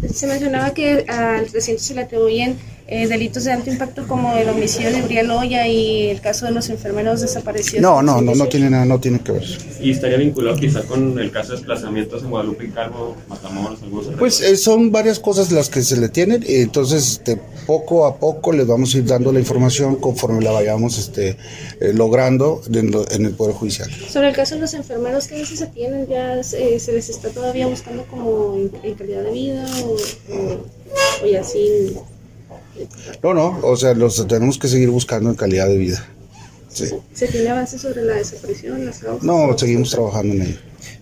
Se mencionaba que al presidente se le atribuyen delitos de alto impacto como el homicidio de Uriel Loya y el caso de los enfermeros desaparecidos. No tiene nada, no tiene que ver. ¿Y estaría vinculado quizá con el caso de desplazamientos en Guadalupe y Calvo, Matamoros, algunos? Pues son varias cosas las que se le tienen, entonces poco a poco les vamos a ir dando la información conforme la vayamos logrando en el Poder Judicial. Sobre el caso de los enfermeros, ¿qué veces se tienen? ¿Ya se les está todavía buscando como en calidad de vida o ya sin...? No, o sea, los tenemos que seguir buscando en calidad de vida. Sí. ¿Se tiene avances sobre la desaparición, las causas? No, seguimos trabajando en ello.